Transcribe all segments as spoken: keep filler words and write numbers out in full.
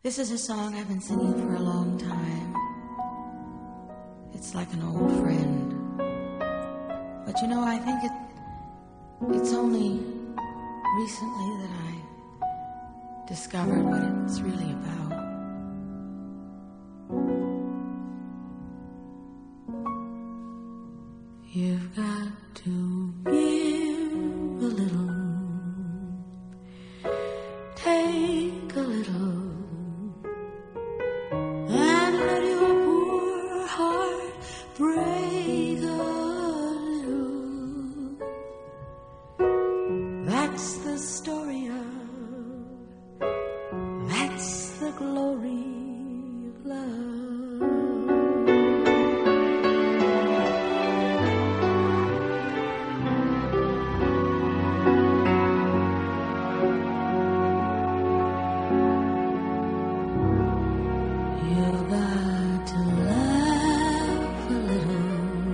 This is a song I've been singing for a long time. It's like an old friend. But you know, I think it it's only recently that I discovered what it's really about. You've got to give a little, take a little, and let your poor heart break a little. That's the story of, that's the glory of love. You've got to laugh a little,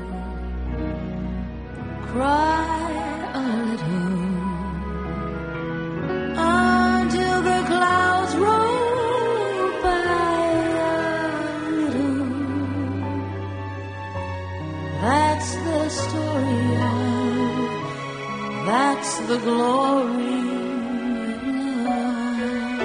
cry a little, until the clouds roll by a little. That's the story of, that's the glory of love.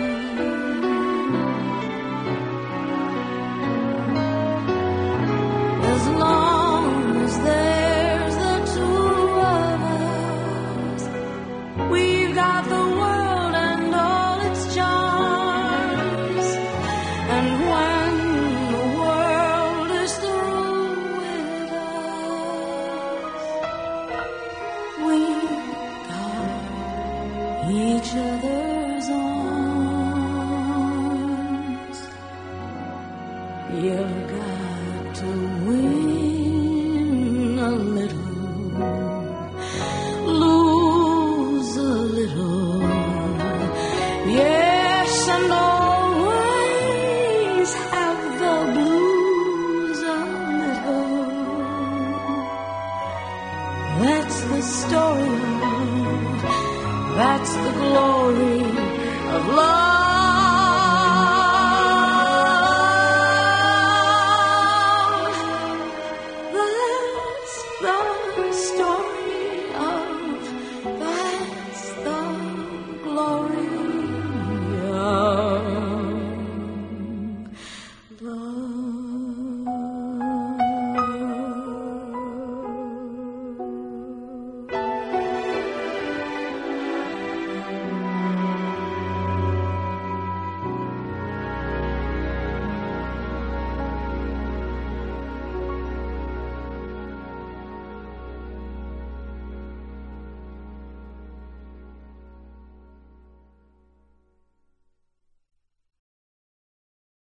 As long as there's the two of us, we've got the world and all its charms. And when the world is through with us, we've got each other's arms. You've got to